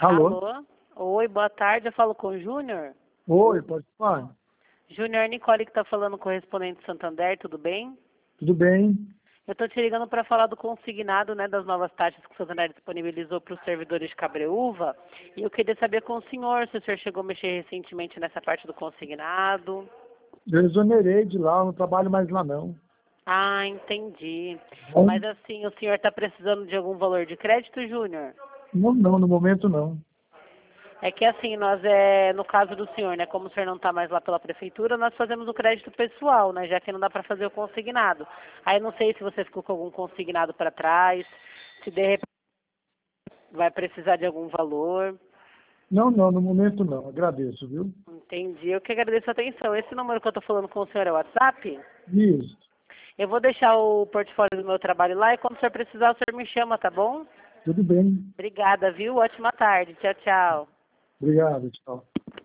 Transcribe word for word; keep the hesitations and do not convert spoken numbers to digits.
Alô? Alô? Oi, boa tarde. Eu falo com o Júnior. Oi, pode falar? Júnior, Nicole que está falando, correspondente de Santander, tudo bem? Tudo bem? Eu estou te ligando para falar do consignado, né, das novas taxas que o Santander disponibilizou para os servidores de Cabreúva. E eu queria saber com o senhor se o senhor chegou a mexer recentemente nessa parte do consignado. Eu exonerei de lá, eu não trabalho mais lá não. Ah, entendi. Bom, Mas assim, o senhor está precisando de algum valor de crédito, Júnior? não, não, no momento não. É que assim, nós é, no caso do senhor, né, como o senhor não está mais lá pela prefeitura, nós fazemos o crédito pessoal, né, já que não dá para fazer o consignado. Aí não sei se você ficou com algum consignado para trás, se de repente vai precisar de algum valor. Não, não, no momento não. Agradeço, viu? Entendi, eu que agradeço a atenção. Esse número que eu estou falando com o senhor é o WhatsApp? Isso. Eu vou deixar o portfólio do meu trabalho lá e quando o senhor precisar, o senhor me chama, tá bom? Tudo bem. Obrigada, viu? Ótima tarde. Tchau, tchau. Obrigado, tchau.